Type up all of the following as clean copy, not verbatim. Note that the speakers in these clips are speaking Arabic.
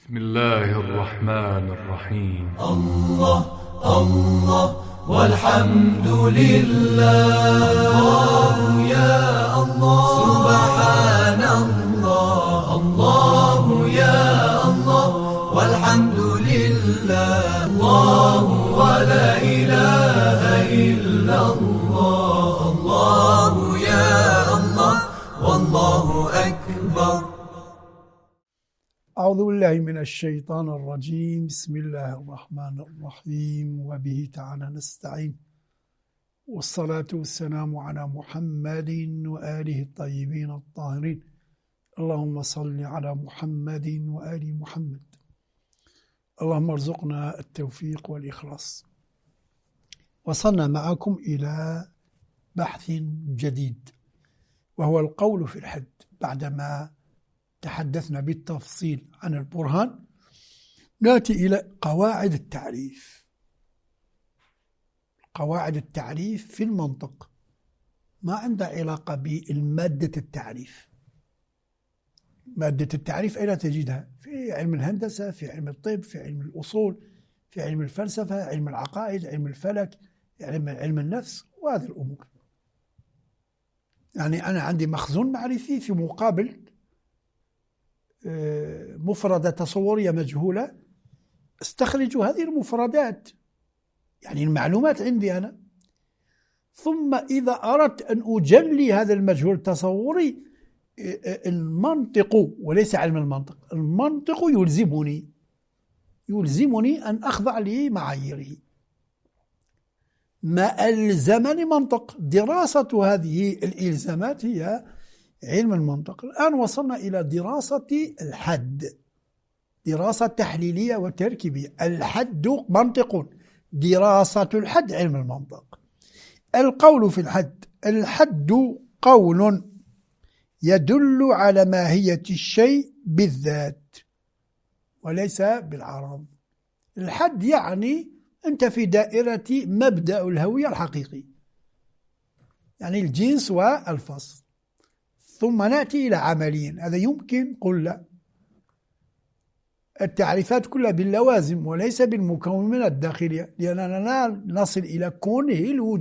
بسم الله الرحمن الرحيم. الله الله والحمد لله. الله يا الله سبحان الله. الله يا الله والحمد لله. الله ولا إله إلا الله. الله يا الله والله أكبر. أعوذ بالله من الشيطان الرجيم. بسم الله الرحمن الرحيم وبه تعالى نستعين، والصلاة والسلام على محمد وآله الطيبين الطاهرين. اللهم صل على محمد وآل محمد. اللهم ارزقنا التوفيق والإخلاص. وصلنا معكم إلى بحث جديد، وهو القول في الحد. بعدما تحدثنا بالتفصيل عن البرهان، نأتي إلى قواعد التعريف. قواعد التعريف في المنطق ما عندها علاقة بالمادة التعريف. مادة التعريف أين تجدها؟ في علم الهندسة، في علم الطب، في علم الأصول، في علم الفلسفة، علم العقائد، علم الفلك، علم النفس، وهذه الأمور. يعني أنا عندي مخزون معرفي في مقابل مفردة تصورية مجهولة، استخرج هذه المفردات، يعني المعلومات عندي أنا. ثم إذا أردت أن أجلي هذا المجهول التصوري، المنطق وليس علم المنطق، المنطق يلزمني أن أخضع لمعاييره. ما ألزمني منطق. دراسة هذه الإلزامات هي علم المنطق. الآن وصلنا إلى دراسة الحد، دراسة تحليلية وتركيبية. الحد منطق، دراسة الحد علم المنطق. القول في الحد. الحد قول يدل على ماهية الشيء بالذات وليس بالعرض. الحد يعني أنت في دائرة مبدأ الهوية الحقيقي، يعني الجنس والفصل. ثم نأتي إلى عمليا. هذا يمكن قل لا، التعريفات كلها باللوازم وليس بالمكونات الداخلية، لأننا نصل إلى كونه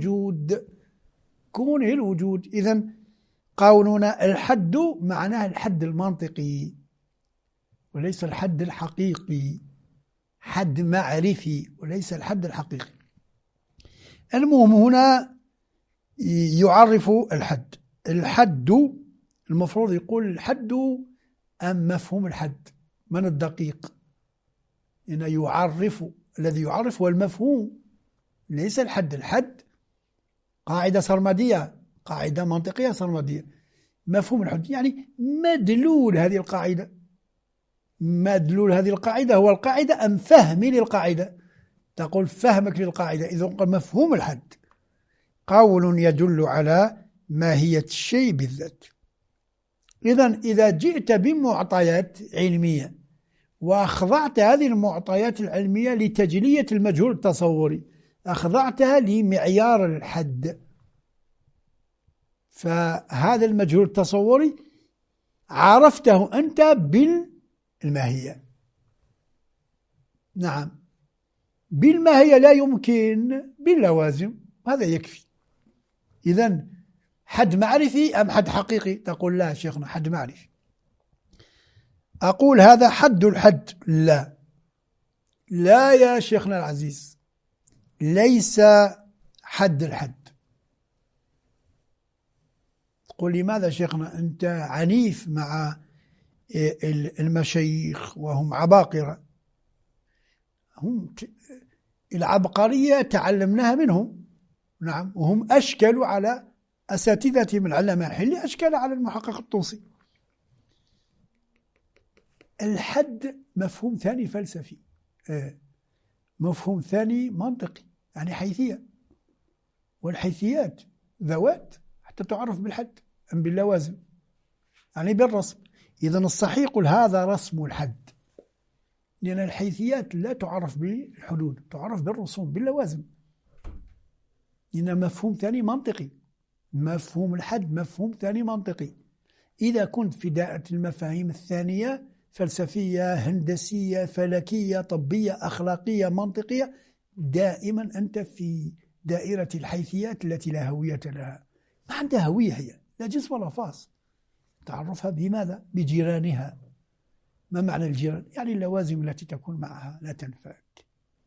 الوجود. إذن قولنا الحد معناه الحد المنطقي وليس الحد الحقيقي، حد معرفي وليس الحد الحقيقي. المهم هنا يعرف الحد. الحد المفروض يقول الحد أم مفهوم الحد. من الدقيق إن يعرف، الذي يعرف هو المفهوم ليس الحد. الحد قاعدة سرمدية، قاعدة منطقية سرمدية. مفهوم الحد يعني مدلول هذه القاعدة. مدلول هذه القاعدة هو القاعدة أم فهمي للقاعدة. تقول فهمك للقاعدة. إذا قل مفهوم الحد قول يدل على ماهية الشيء بالذات. إذا جئت بمعطيات علمية وأخضعت هذه المعطيات العلمية لتجلية المجهول التصوري، أخضعتها لمعيار الحد، فهذا المجهول التصوري عرفته أنت بالماهية. نعم، بالماهية لا يمكن باللوازم، هذا يكفي. إذن حد معرفي أم حد حقيقي؟ تقول لا شيخنا حد معرفي. أقول هذا حد الحد. لا يا شيخنا العزيز، ليس حد الحد. تقول لماذا شيخنا أنت عنيف مع المشايخ وهم عباقرة؟ هم العبقرية تعلمناها منهم. نعم، وهم أشكلوا على أساتذتي من علماء الحلي، أشكال على المحقق الطوسي. الحد مفهوم ثاني فلسفي، مفهوم ثاني منطقي، يعني حيثية، والحيثيات ذوات حتى تعرف بالحد أم باللوازم، يعني بالرسم. إذن الصحيح يقول هذا رسم الحد، لأن الحيثيات لا تعرف بالحدود، تعرف بالرسوم باللوازم. لأن مفهوم ثاني منطقي. مفهوم الحد مفهوم ثاني منطقي. إذا كنت في دائرة المفاهيم الثانية فلسفية، هندسية، فلكية، طبية، أخلاقية، منطقية، دائما أنت في دائرة الحيثيات التي لا هوية لها. ما عندها هوية هي، لا جنس ولا فاصل. تعرفها بماذا؟ بجيرانها. ما معنى الجيران؟ يعني اللوازم التي تكون معها لا تنفك.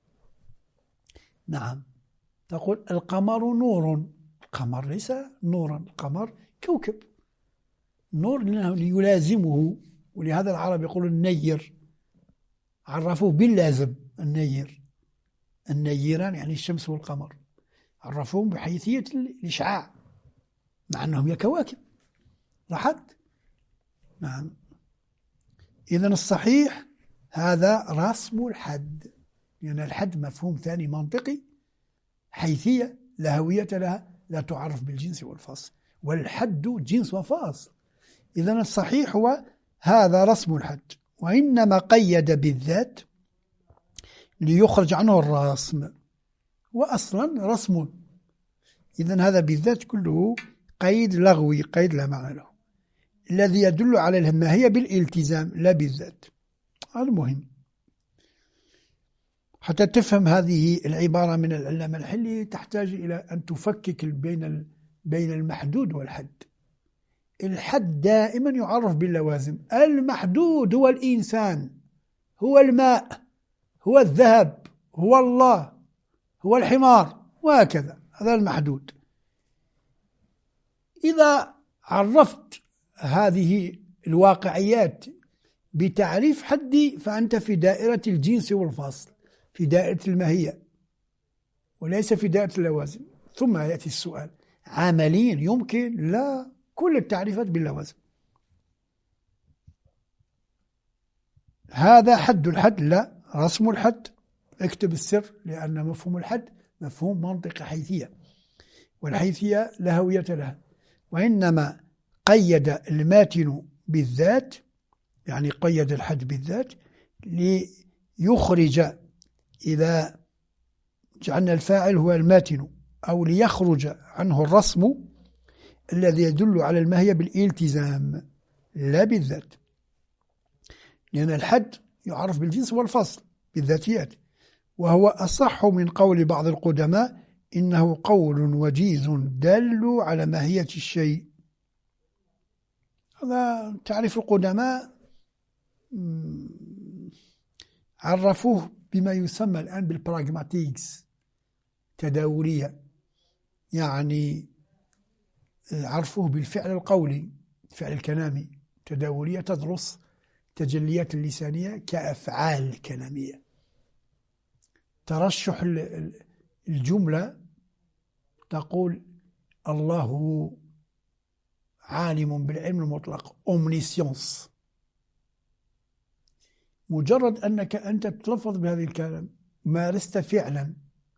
نعم. تقول القمر نور. القمر ليس نورا، القمر كوكب. نور ليلازمه، ولهذا العرب يقولون النير، عرفوه باللازم. النير، النيران يعني الشمس والقمر، عرفوهم بحيثية الإشعاع مع أنهم كواكب. لاحظت؟ نعم. إذن الصحيح هذا رسم الحد، لأن يعني الحد مفهوم ثاني منطقي، حيثية لا هوية لها، لا تعرف بالجنس والفصل، والحد جنس وفاصل. إذن الصحيح هو هذا رسم الحد، وإنما قيد بالذات ليخرج عنه الرسم، وأصلا رسم. إذن هذا بالذات كله قيد لغوي، قيد لا معنى له، الذي يدل على الماهية بالالتزام لا بالذات. هذا مهم حتى تفهم هذه العبارة من العلامة الحلي. تحتاج إلى أن تفكك بين المحدود والحد. الحد دائما يعرف باللوازم. المحدود هو الإنسان، هو الماء، هو الذهب، هو الله، هو الحمار، وهكذا. هذا المحدود. إذا عرفت هذه الواقعيات بتعريف حدي فأنت في دائرة الجنس والفصل، في دائرة الماهية، وليس في دائرة اللوازم. ثم يأتي السؤال: عمليا يمكن؟ لا، كل التعريفات باللوازم. هذا حد الحد؟ لا، رسم الحد. اكتب السر، لأن مفهوم الحد مفهوم منطق حيثية، والحيثية لا هوية لها. وإنما قيد الماتن بالذات، يعني قيد الحد بالذات ليخرج، إذا جعلنا الفاعل هو الماتن، أو ليخرج عنه الرسم الذي يدل على الماهية بالالتزام لا بالذات، لأن الحد يعرف بالجنس والفصل بالذاتيات. وهو أصح من قول بعض القدماء: إنه قول وجيز دل على ماهية الشيء. هذا تعريف القدماء، عرفوه بما يسمى الآن بالبراغماتيكس، تداولية، يعني عرفوه بالفعل القولي، الفعل الكلامي. تداولية تدرس تجليات اللسانية كأفعال كلامية. ترشح الجملة، تقول الله عالم بالعلم المطلق، omniscience. مجرد أنك أنت تتلفظ بهذه الكلام مارست فعلا،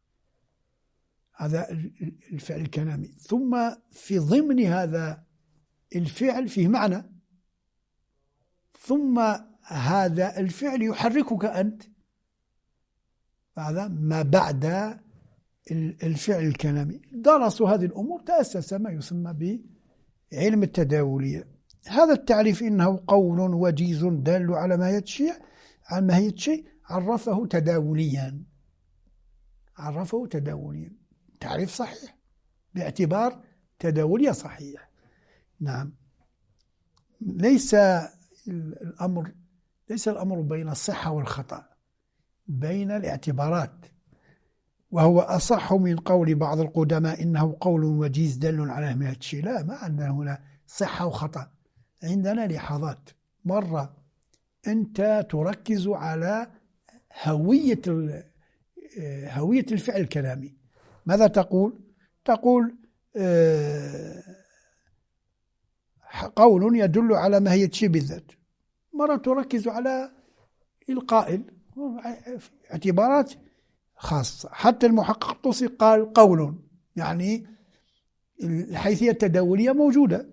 هذا الفعل الكلامي، ثم في ضمن هذا الفعل فيه معنى، ثم هذا الفعل يحركك أنت. هذا ما بعد الفعل الكلامي. درسوا هذه الأمور، تأسس ما يسمى بعلم التداولية. هذا التعريف: إنه قول وجيز دال على ماهية الشيء، عرفه تداوليا. عرفه تداوليا، تعريف صحيح باعتبار تداولية صحيح. نعم. ليس الأمر بين الصحة والخطأ، بين الاعتبارات. وهو أصح من قول بعض القدماء: إنه قول وجيز دل على ماهية الشيء. لا، ما عندنا هنا صحة وخطأ، عندنا لحظات. مرة أنت تركز على هوية الفعل الكلامي. ماذا تقول؟ تقول قول يدل على ماهية شيء بالذات. مرة تركز على القائل، اعتبارات خاصة. حتى المحقق الطوسي قال قول، يعني الحيثية التداولية موجودة،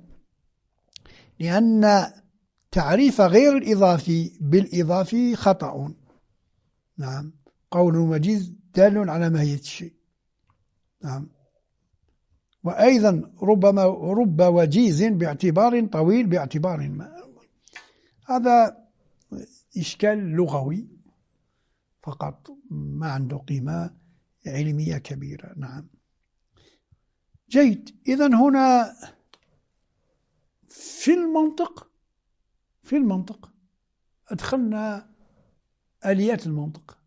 لأن تعريف غير الإضافي بالإضافي خطأ. نعم. قول وجيز دال على ماهية الشيء. نعم. وأيضا رب وجيز باعتبار طويل باعتبار ما. هذا إشكال لغوي فقط، ما عنده قيمة علمية كبيرة. نعم، جيد. إذن هنا في المنطق أدخلنا آليات المنطق.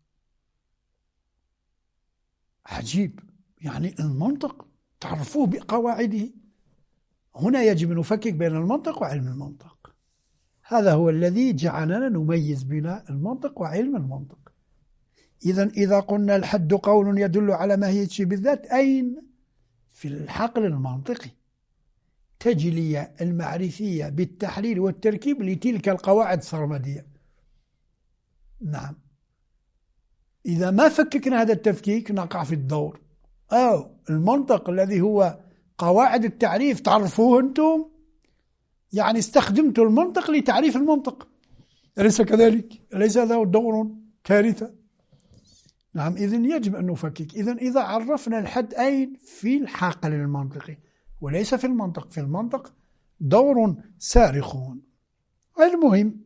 عجيب، يعني المنطق تعرفوه بقواعده. هنا يجب أن نفكك بين المنطق وعلم المنطق. هذا هو الذي جعلنا نميز بين المنطق وعلم المنطق. إذا قلنا الحد قول يدل على ماهية شيء بالذات، أين؟ في الحقل المنطقي، تجلية المعرفية بالتحليل والتركيب لتلك القواعد السرمدية. نعم، إذا ما فككنا هذا التفكيك نقع في الدور. المنطق الذي هو قواعد التعريف تعرفوه أنتم، يعني استخدمتوا المنطق لتعريف المنطق، أليس كذلك؟ أليس هذا دور كارثة؟ نعم، إذن يجب أن نفكك. إذا عرفنا الحد أين؟ في الحقل المنطقي وليس في المنطق. في المنطق دور صارخ. المهم،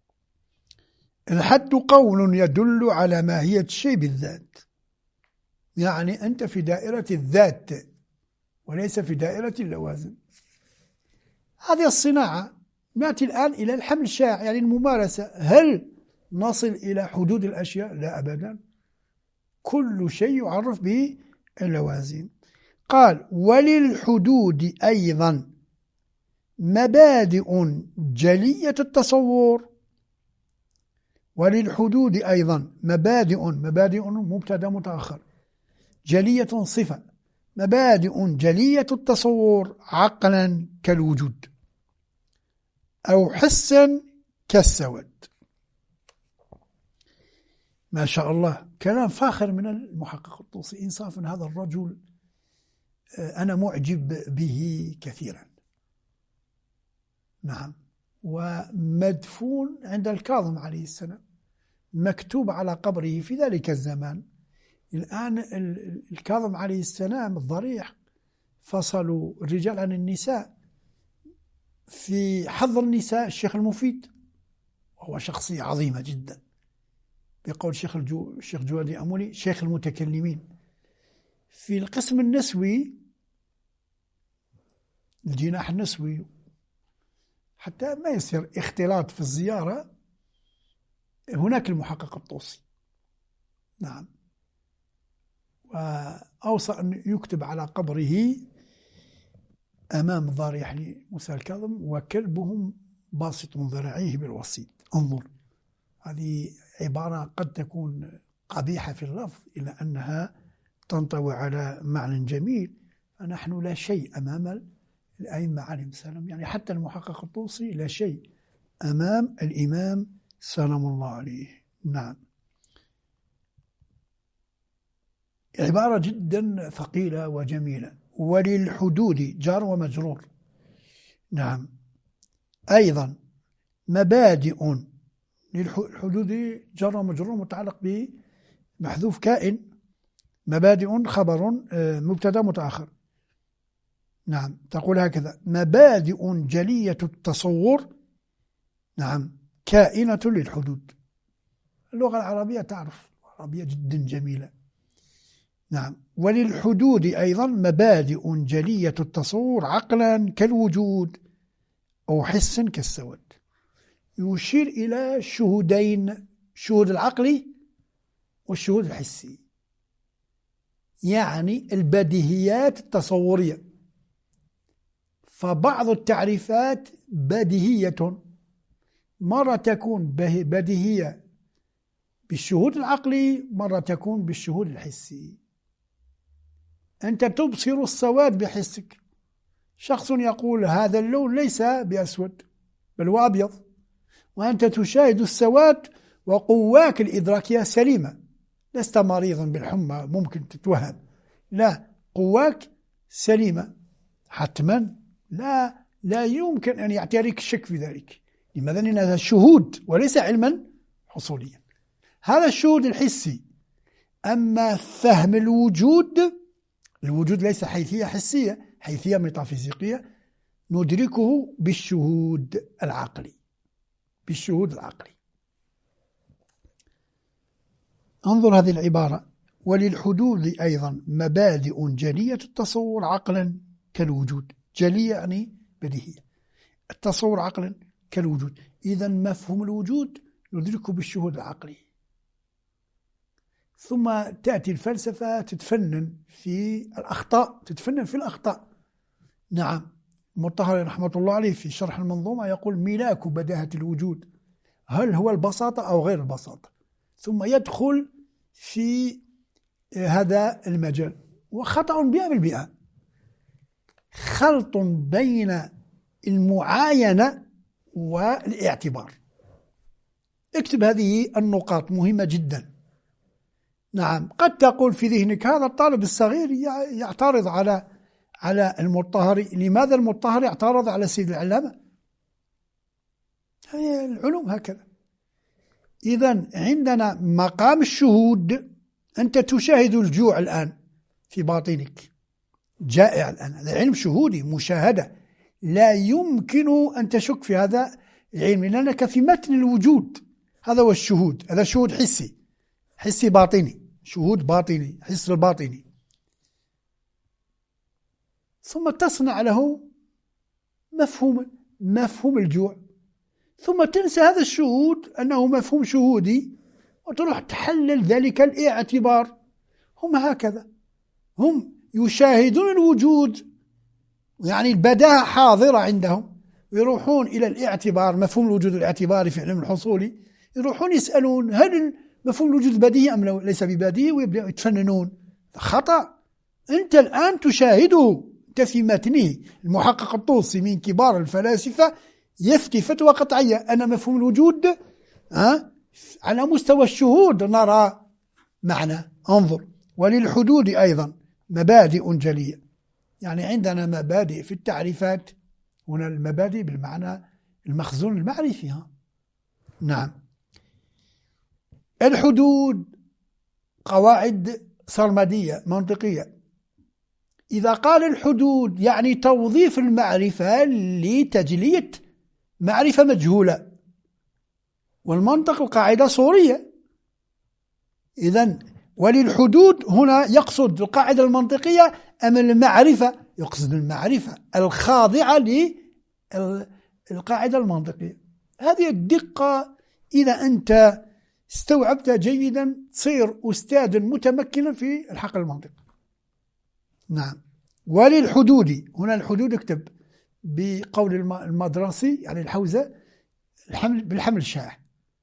الحد قول يدل على ماهية الشيء بالذات، يعني أنت في دائرة الذات وليس في دائرة اللوازم. هذه الصناعة. نأتي الآن إلى الحمل الشائع، يعني الممارسة. هل نصل إلى حدود الأشياء؟ لا أبدا، كل شيء يعرف به اللوازم. قال: وللحدود أيضا مبادئ جلية التصور. وللحدود أيضا مبادئ مبتدا متأخر، جلية صفة، مبادئ جلية التصور عقلا كالوجود أو حسا كالسواد. ما شاء الله، كلام فاخر من المحقق الطوسي. إنصافا هذا الرجل أنا معجب به كثيرا. نعم، ومدفون عند الكاظم عليه السلام، مكتوب على قبره في ذلك الزمان. الآن الكاظم عليه السلام الضريح فصلوا الرجال عن النساء. في حظ النساء الشيخ المفيد، وهو شخصية عظيمة جدا، بقول الشيخ جوادي أمولي شيخ المتكلمين. في القسم النسوي، الجناح النسوي، حتى ما يصير اختلاط في الزيارة، هناك المحقق الطوسي. نعم، وأوصى أن يكتب على قبره أمام ضريح لموسى الكاظم: وكلبهم باسط ذراعيه بالوسيط. انظر، هذه عبارة قد تكون قبيحة في اللفظ إلا أنها تنطوي على معنى جميل. فنحن لا شيء أمام الأئمة عليهم السلام، يعني حتى المحقق الطوسي لا شيء أمام الإمام سلام الله عليه. نعم، عبارة جدا ثقيلة وجميلة. وللحدود جار ومجرور. نعم، أيضا مبادئ. للحدود جار ومجرور متعلق بمحذوف كائن، مبادئ خبر مبتدا متأخر. نعم، تقول هكذا: مبادئ جلية التصور. نعم، كائنة للحدود. اللغة العربية تعرف، عربية جدا جميلة. نعم، وللحدود أيضا مبادئ جلية التصور عقلا كالوجود أو حسا كالسواد. يشير إلى شهودين: الشهود العقلي والشهود الحسي، يعني البديهيات التصورية. فبعض التعريفات بديهية، مرة تكون بديهية بالشهود العقلي، مرة تكون بالشهود الحسي. أنت تبصر السواد بحسك. شخص يقول هذا اللون ليس بأسود بل هو أبيض، وأنت تشاهد السواد وقواك الإدراكية سليمة، لست مريضا بالحمى ممكن تتوهم، لا، قواك سليمة حتما، لا يمكن أن يعتريك الشك في ذلك. لماذا؟ لأن هذا شهود وليس علما حصوليا. هذا الشهود الحسي. أما فهم الوجود ليس حيثية حسية، حيثية ميتافيزيقية، ندركه بالشهود العقلي. انظر هذه العبارة: وللحدود أيضا مبادئ جلية التصور عقلا كالوجود. جلية يعني بديهية، التصور عقلا كالوجود. إذا مفهوم الوجود يدركه بالشهود العقلي. ثم تأتي الفلسفة تتفنن في الأخطاء. نعم، المطهري رحمة الله عليه في شرح المنظومة يقول: ملاك بداهة الوجود هل هو البساطة أو غير البساطة؟ ثم يدخل في هذا المجال، وخطأ 100%. خلط بين المعاينة والاعتبار. اكتب هذه النقاط مهمة جدا. نعم، قد تقول في ذهنك: هذا الطالب الصغير يعترض على المطهري. لماذا المطهري اعترض على سيد العلامة؟ هي العلوم هكذا. إذا عندنا مقام الشهود. أنت تشاهد الجوع الآن في باطنك، جائع الآن، هذا علم شهودي، مشاهدة. لا يمكن أن تشك في هذا العلم، لأنك في متن الوجود. هذا هو الشهود، هذا شهود حسي باطني، شهود باطني، حس الباطني. ثم تصنع له مفهوم الجوع، ثم تنسى هذا الشهود أنه مفهوم شهودي وتروح تحلل ذلك الاعتبار. هم هكذا، هم يشاهدون الوجود، يعني البداهة حاضرة عندهم، ويروحون إلى الاعتبار، مفهوم الوجود الاعتباري في علم الحصولي. يروحون يسألون: هل مفهوم الوجود بديهي أم ليس ببديهي؟ ويبدأوا يتفننون. خطأ. أنت الآن تشاهده، أنت في متنه. المحقق الطوسي من كبار الفلاسفة يفتي فتوى قطعية أن مفهوم الوجود على مستوى الشهود نرى معنى. انظر: وللحدود أيضا مبادئ جلية. يعني عندنا مبادئ في التعريفات. هنا المبادئ بالمعنى المخزون المعرفي. نعم، الحدود قواعد سرمدية منطقية. إذا قال الحدود يعني توظيف المعرفة لتجلية معرفة مجهولة، والمنطق القاعدة صورية. إذن وللحدود هنا يقصد القاعدة المنطقية أم المعرفة؟ يقصد المعرفة الخاضعة للقاعدة المنطقية. هذه الدقة إذا أنت استوعبتها جيدا تصير أستاذا متمكنا في الحقل المنطقي. نعم، وللحدود هنا الحدود اكتب بقول المدرسي يعني الحوزة بالحمل الشائع.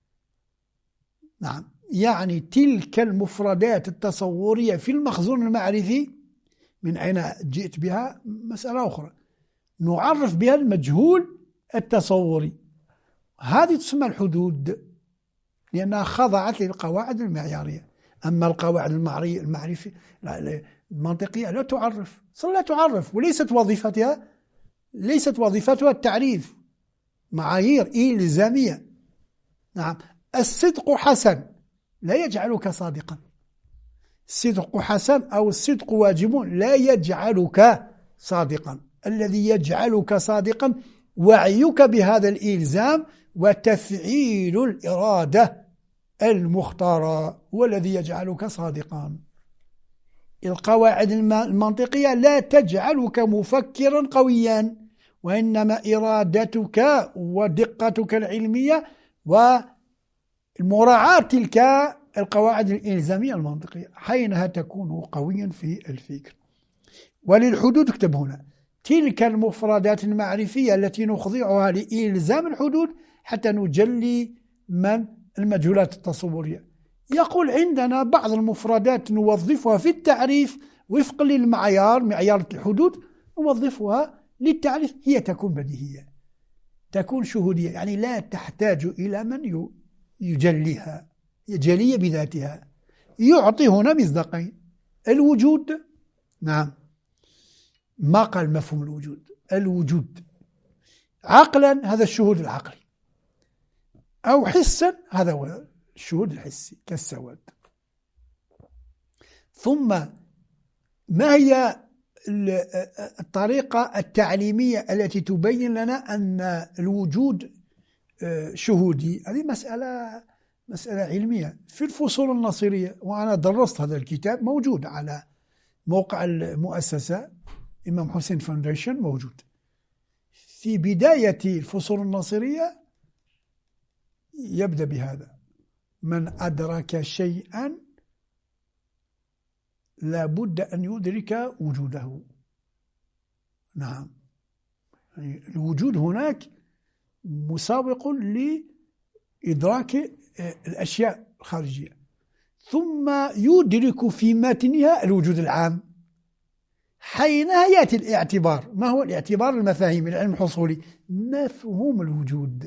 نعم، يعني تلك المفردات التصورية في المخزون المعرفي. من أين جئت بها مسألة أخرى، نعرف بها المجهول التصوري. هذه تسمى الحدود لأنها خضعت للقواعد المعيارية. أما القواعد المعرفية المنطقية لا تعرف، وليست وظيفتها التعريف. معايير إلزامية. نعم، الصدق حسن لا يجعلك صادقا. الصدق حسن أو الصدق واجب لا يجعلك صادقا. الذي يجعلك صادقا وعيك بهذا الإلزام وتفعيل الإرادة المختارة، والذي يجعلك صادقا. القواعد المنطقية لا تجعلك مفكرا قويا، وإنما إرادتك ودقتك العلمية ومراعاة تلك القواعد الإلزامية المنطقية حينها تكون قويا في الفكر. وللحدود اكتب هنا تلك المفردات المعرفية التي نخضعها لإلزام الحدود حتى نجلي من المجهولات التصورية. يقول عندنا بعض المفردات نوظفها في التعريف وفق للمعيار، معيار الحدود، نوظفها للتعريف. هي تكون بديهية، تكون شهودية، يعني لا تحتاج إلى من يجليها، هي جلية بذاتها. يعطي هنا مصداقين: الوجود. نعم، ما قال مفهوم الوجود عقلا، هذا الشهود العقلي، أو حسا، هذا هو الشهود الحسي كالسواد. ثم ما هي الطريقة التعليمية التي تبين لنا أن الوجود شهودي؟ هذه مسألة مسألة علمية في الفصول النصيرية، وأنا درست هذا الكتاب، موجود على موقع المؤسسة إمام حسين فاونديشن، موجود في بداية الفصول النصيرية. يبدأ بهذا: من أدرك شيئا لا بد أن يدرك وجوده. نعم، يعني الوجود هناك مسابق لإدراك الأشياء الخارجية، ثم يدرك في متنها الوجود العام. حينها يأتي الاعتبار. ما هو الاعتبار؟ المفاهيم، العلم الحصولي، مفهوم الوجود،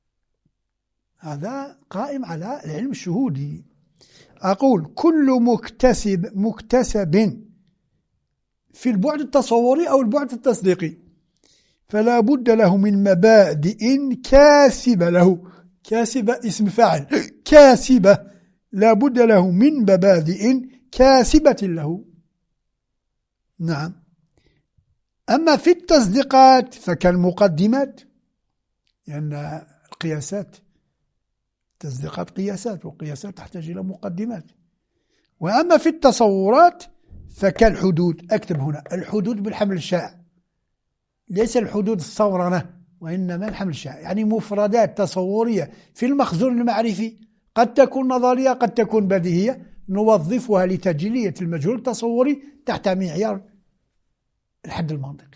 هذا قائم على العلم الشهودي. أقول كل مكتسب في البعد التصوري أو البعد التصديقي فلا بد له من مبادئ كاسبة له. كاسبة اسم فاعل، كاسبة، لا بد له من مبادئ كاسبة له. نعم. أما في التصديقات فكالمقدمات، لأن القياسات، تصديقات قياسات، والقياسات تحتاج إلى مقدمات. وأما في التصورات فكالحدود. أكتب هنا الحدود بالحمل الشائع، ليس الحدود الصورنة، وإنما الحمل الشائع، يعني مفردات تصورية في المخزون المعرفي، قد تكون نظرية قد تكون بديهية، نوظفها لتجلية المجهول التصوري تحت معيار الحد المنطقي.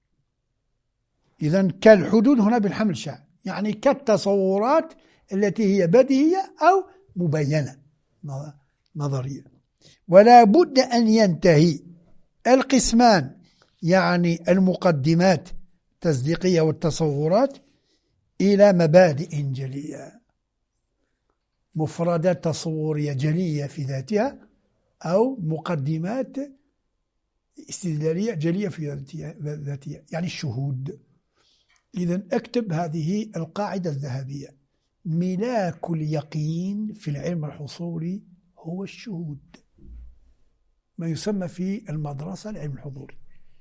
إذن كالحدود هنا بالحمل الشائع، يعني كالتصورات التي هي بديهية أو مبينة نظرية. ولا بد أن ينتهي القسمان، يعني المقدمات التصديقية والتصورات، إلى مبادئ جلية، مفردات تصورية جلية في ذاتها، أو مقدمات استدلالية جلية في ذاتها، يعني الشهود. إذن اكتب هذه القاعدة الذهبية: ملاك اليقين في العلم الحصولي هو الشهود، ما يسمى في المدرسة العلم الحضوري.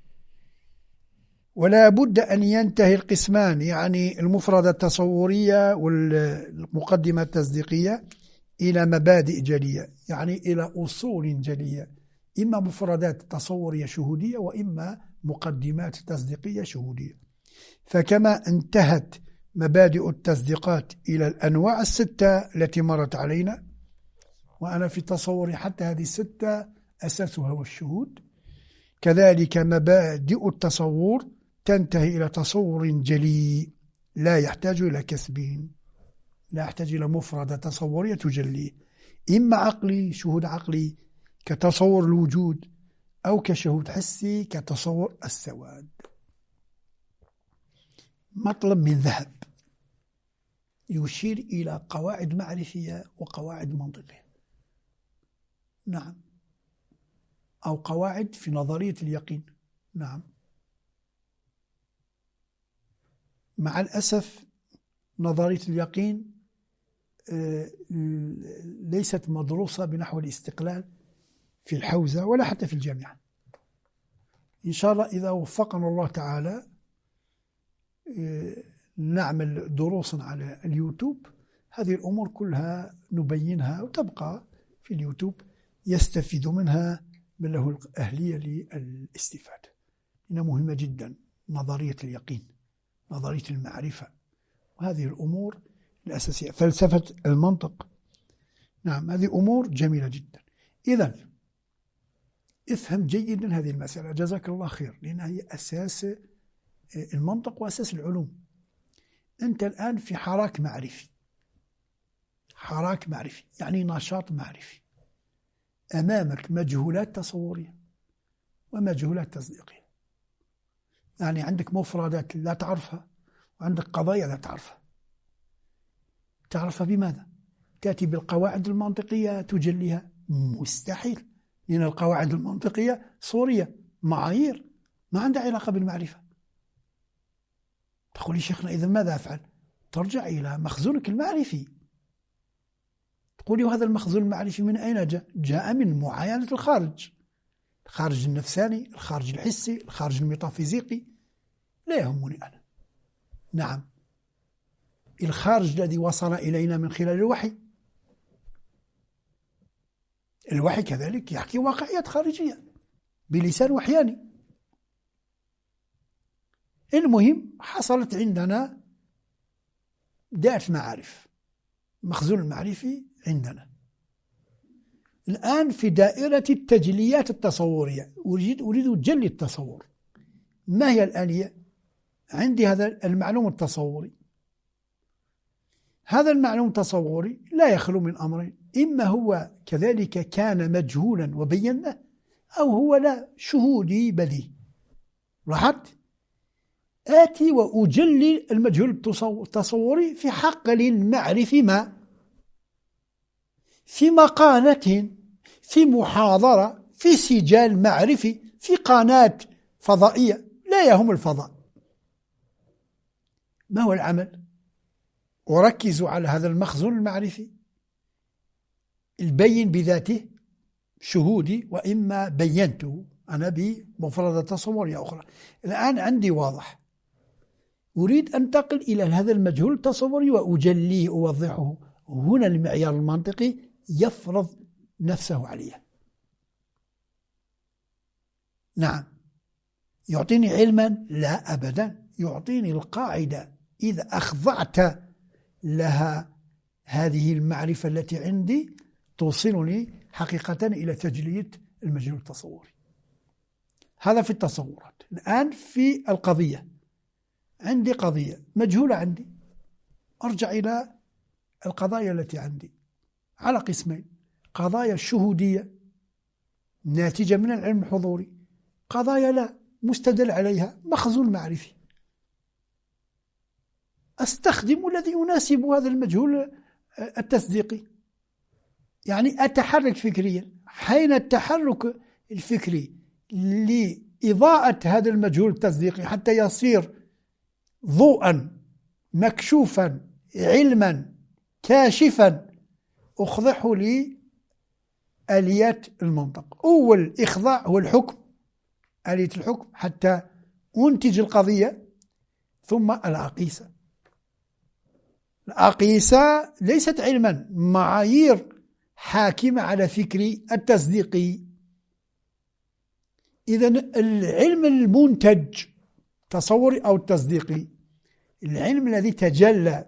ولا بد أن ينتهي القسمان، يعني المفردة التصورية والمقدمة التصديقية، إلى مبادئ جلية، يعني إلى أصول جلية، إما مفردات تصورية شهودية وإما مقدمات تصديقية شهودية. فكما انتهت مبادئ التصديقات إلى الأنواع الستة التي مرت علينا، وأنا في تصوري حتى هذه الستة أساسها هو الشهود، كذلك مبادئ التصور تنتهي إلى تصور جلي لا يحتاج إلى كسبين، لا يحتاج إلى مفردة تصورية تجليه، إما عقلي، شهود عقلي كتصور الوجود، أو كشهود حسي كتصور السواد. مطلب من ذهب يشير إلى قواعد معرفية وقواعد منطقية. نعم، أو قواعد في نظرية اليقين. نعم. مع الأسف نظرية اليقين ليست مدروسة بنحو الاستقلال في الحوزة ولا حتى في الجامعة. إن شاء الله إذا وفقنا الله تعالى نعمل دروس على اليوتيوب، هذه الأمور كلها نبينها وتبقى في اليوتيوب، يستفيد منها من له الأهلية للاستفادة. إنها مهمة جدا، نظرية اليقين، نظرية المعرفة، وهذه الأمور الأساسية، فلسفة المنطق. نعم، هذه أمور جميلة جدا. إذن افهم جيدا هذه المسألة، جزاك الله خير، لأنها هي أساس المنطق وأساس العلوم. أنت الآن في حراك معرفي، حراك معرفي يعني نشاط معرفي، أمامك مجهولات تصورية ومجهولات تصديقية، يعني عندك مفردات لا تعرفها وعندك قضايا لا تعرفها. تعرفها بماذا؟ تأتي بالقواعد المنطقية تجليها؟ مستحيل، لأن القواعد المنطقية صورية، معايير، ما عندها علاقة بالمعرفة. تقول لي شيخنا إذا ماذا أفعل؟ ترجع إلى مخزونك المعرفي. تقول لي وهذا المخزون المعرفي من أين جاء؟ جاء من معاينة الخارج، الخارج النفساني، الخارج الحسي، الخارج الميتافيزيقي، لا يهمني أنا. نعم، الخارج الذي وصل إلينا من خلال الوحي الوحي كذلك يحكي واقعيات خارجية بلسان وحياني. المهم حصلت عندنا دائرة معارف، مخزون المعرفي عندنا الآن في دائرة التجليات التصورية. أريد جلي التصور. ما هي الآلية؟ عندي هذا المعلوم التصوري. هذا المعلوم التصوري لا يخلو من أمرين: إما هو كذلك كان مجهولا وبيناه، أو هو لا شهودي بديهي. لاحظت؟ آتي وأجلي المجهول التصوري في حقل معرفي ما، في مقالة، في محاضرة، في سجال معرفي، في قناة فضائية لا يهم الفضاء. ما هو العمل؟ أركز على هذا المخزون المعرفي البين بذاته شهودي، وإما بينته أنا بمفردة تصورية أخرى. الآن عندي واضح، أريد أن أنتقل إلى هذا المجهول التصوري وأجليه أوضحه. هنا المعيار المنطقي يفرض نفسه عليه. نعم، يعطيني علما؟ لا أبدا، يعطيني القاعدة. إذا أخضعت لها هذه المعرفة التي عندي توصلني حقيقة إلى تجلية المجهول التصوري. هذا في التصورات. الآن في القضية، عندي قضية مجهولة عندي، أرجع إلى القضايا التي عندي على قسمين: قضايا شهودية ناتجة من العلم الحضوري، قضايا لا مستدل عليها مخزون معرفي. أستخدم الذي يناسب هذا المجهول التصديقي، يعني أتحرك فكريا. حين التحرك الفكري لإضاءة هذا المجهول التصديقي حتى يصير ضوءا مكشوفا علما كاشفا، أخضعه لآليات المنطق. أول إخضاع هو الحكم، آلية الحكم حتى أنتج القضية، ثم الأقيسة. الأقيسة ليست علما، معايير حاكمة على فكري التصديقي. إذن العلم المنتج تصوري أو التصديقي، العلم الذي تجلى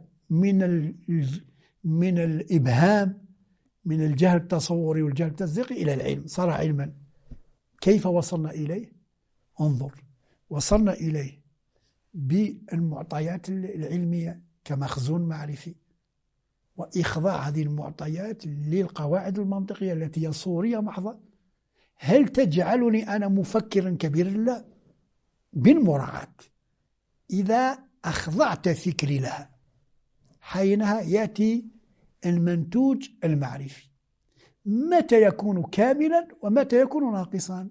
من الإبهام، من الجهل التصوري والجهل التصديقي إلى العلم، صار علما. كيف وصلنا إليه؟ انظر، وصلنا إليه بالمعطيات العلمية كمخزون معرفي، وإخضاع هذه المعطيات للقواعد المنطقية التي هي صورية محضة. هل تجعلني أنا مفكرا كبيرا؟ لا، بالمراعاة. إذا أخضعت فكري لها، حينها يأتي المنتوج المعرفي. متى يكون كاملا ومتى يكون ناقصا؟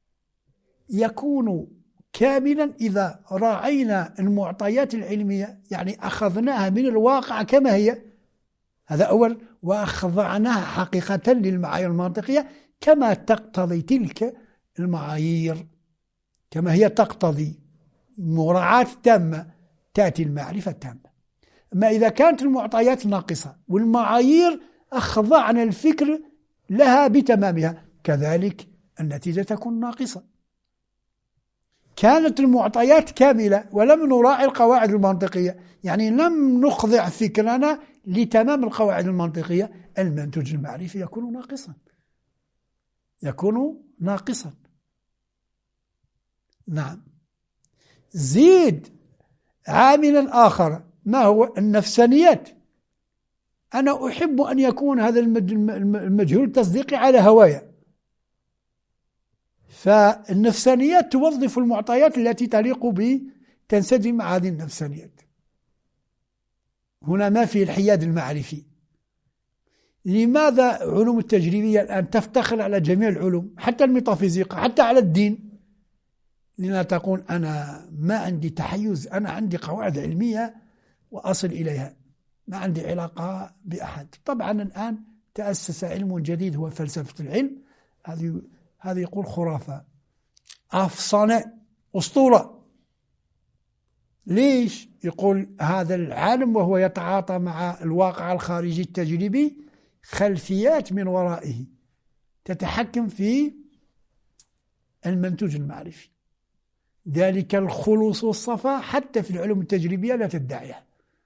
يكون كاملا إذا راعينا المعطيات العلمية، يعني أخذناها من الواقع كما هي، هذا أول، وأخضعناها حقيقة للمعايير المنطقية كما تقتضي تلك المعايير، كما هي تقتضي مراعاة تامة، تأتي المعرفة التامة. أما إذا كانت المعطيات ناقصة والمعايير أخضعنا الفكر لها بتمامها، كذلك النتيجة تكون ناقصة. كانت المعطيات كاملة ولم نراعي القواعد المنطقية، يعني لم نخضع فكرنا لتمام القواعد المنطقية، المنتوج المعرفي يكون ناقصا، يكون ناقصا. نعم. زيد عاملا آخر، ما هو؟ النفسانيات. أنا أحب أن يكون هذا المجهول التصديقي على هوايا، فالنفسانيات توظف المعطيات التي تليق تنسجم مع هذه النفسانيات. هنا ما في الحياد المعرفي. لماذا علوم التجريبية الآن تفتخر على جميع العلوم، حتى الميتافيزيقا، حتى على الدين؟ لأنها تقول أنا ما عندي تحيز، أنا عندي قواعد علمية وأصل إليها، ما عندي علاقة بأحد. طبعا الآن تأسس علم جديد هو فلسفة العلم، هذه يقول خرافة، أفصنة، أسطورة. ليش؟ يقول هذا العالم وهو يتعاطى مع الواقع الخارجي التجريبي خلفيات من ورائه تتحكم في المنتوج المعرفي. ذلك الخلوص والصفاء حتى في العلوم التجريبية لا تدعيها.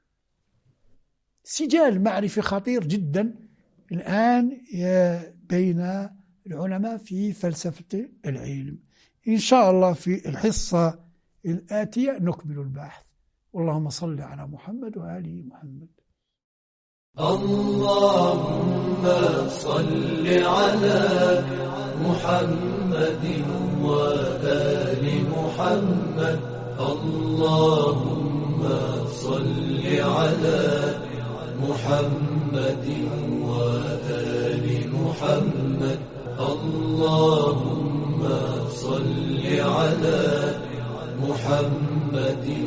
سجال معرفي خطير جدا الآن بين العلماء في فلسفة العلم. إن شاء الله في الحصة الآتية نكمل البحث. اللهم صل على محمد وآل محمد. اللهم صل على محمد وآل محمد. اللهم صل على محمد وآل محمد. اللهم صل على محمد